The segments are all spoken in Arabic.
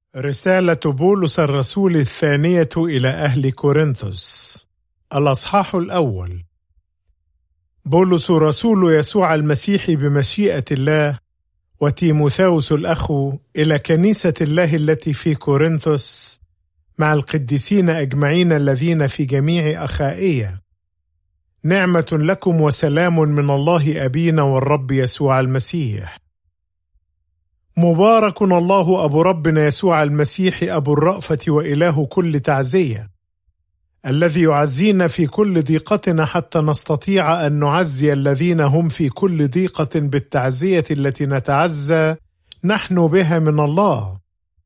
رسالة بولس الرسول الثانية إلى أهل كورنثوس، الأصحاح الأول. بولس رسول يسوع المسيح بمشيئة الله، وتيموثاوس الأخ، إلى كنيسة الله التي في كورنثوس، مع القديسين أجمعين الذين في جميع أخائية. نعمة لكم وسلام من الله أبينا والرب يسوع المسيح. مبارك الله أبو ربنا يسوع المسيح، أبو الرأفة وإله كل تعزية، الذي يعزينا في كل ضيقتنا حتى نستطيع أن نعزي الذين هم في كل ضيقة بالتعزية التي نتعزى نحن بها من الله.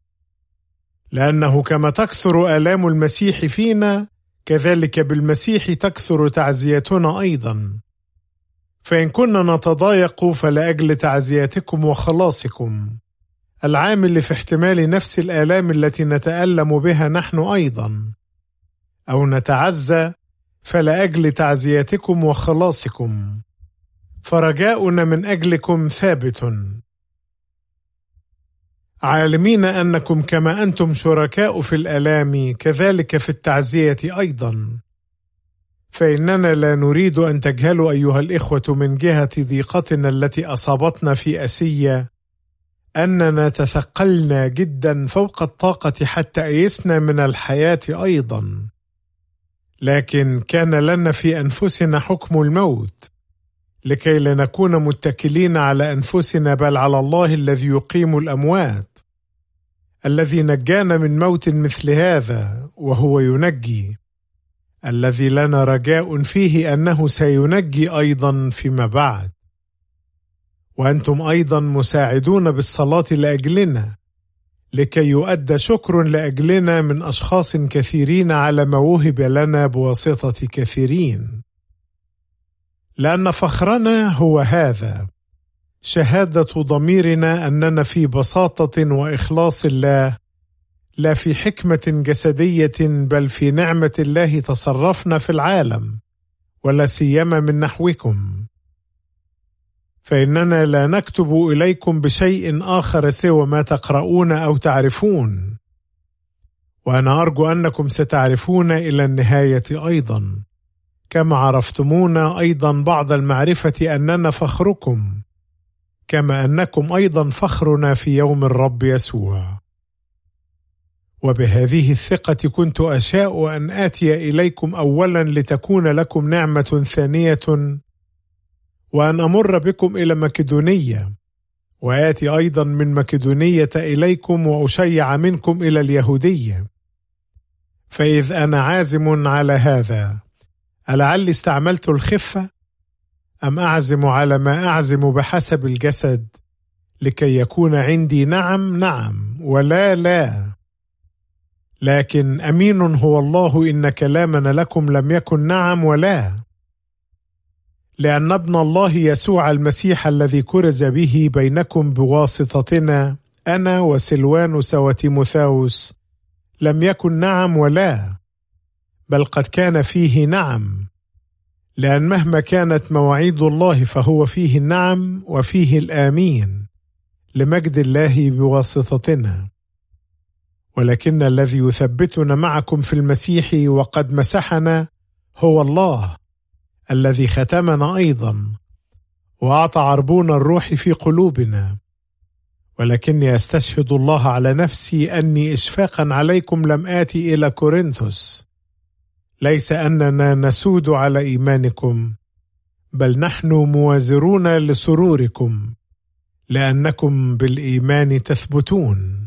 لأنه كما تكثر آلام المسيح فينا، كذلك بالمسيح تكثر تعزيتنا أيضا. فإن كنا نتضايق فلأجل تعزيتكم وخلاصكم، العامل في احتمال نفس الآلام التي نتألم بها نحن أيضا، أو نتعزى فلأجل تعزيتكم وخلاصكم، فرجاؤنا من أجلكم ثابت، عالمين أنكم كما أنتم شركاء في الآلام كذلك في التعزية أيضا. فإننا لا نريد أن تجهلوا أيها الإخوة من جهة ضيقتنا التي أصابتنا في آسيا، أننا تثقلنا جدا فوق الطاقة حتى أيسنا من الحياة أيضا. لكن كان لنا في أنفسنا حكم الموت، لكي لا نكون متكلين على أنفسنا بل على الله الذي يقيم الأموات، الذي نجانا من موت مثل هذا وهو ينجي، الذي لنا رجاء فيه أنه سينجي أيضا فيما بعد. وأنتم أيضا مساعدون بالصلاة لأجلنا، لكي يؤدى شكر لأجلنا من أشخاص كثيرين على ما وهب لنا بواسطة كثيرين. لأن فخرنا هو هذا، شهادة ضميرنا أننا في بساطة وإخلاص الله، لا في حكمة جسدية بل في نعمة الله تصرفنا في العالم، ولا سيما من نحوكم. فإننا لا نكتب إليكم بشيء آخر سوى ما تقرؤون أو تعرفون، وأنا أرجو أنكم ستعرفون إلى النهاية أيضا، كما عرفتمونا أيضا بعض المعرفة أننا فخركم، كما أنكم أيضا فخرنا في يوم الرب يسوع. وبهذه الثقة كنت أشاء أن آتي إليكم أولا لتكون لكم نعمة ثانية، وأن أمر بكم إلى مكدونية، وآتي أيضا من مكدونية إليكم وأشيع منكم إلى اليهودية. فإذ أنا عازم على هذا، ألعلي استعملت الخفة؟ أم أعزم على ما أعزم بحسب الجسد، لكي يكون عندي نعم نعم ولا لا؟ لكن أمين هو الله إن كلامنا لكم لم يكن نعم ولا، لأن ابن الله يسوع المسيح الذي كرز به بينكم بواسطتنا أنا وسلوانوس وتيموثاوس لم يكن نعم ولا، بل قد كان فيه نعم، لأن مهما كانت مواعيد الله فهو فيه النعم وفيه الآمين، لمجد الله بواسطتنا. ولكن الذي يثبتنا معكم في المسيح وقد مسحنا هو الله، الذي ختمنا أيضا وأعطى عربون الروح في قلوبنا. ولكني أستشهد الله على نفسي أني إشفاقا عليكم لم آتي إلى كورنثوس، ليس أننا نسود على إيمانكم، بل نحن موازرون لسروركم، لأنكم بالإيمان تثبتون.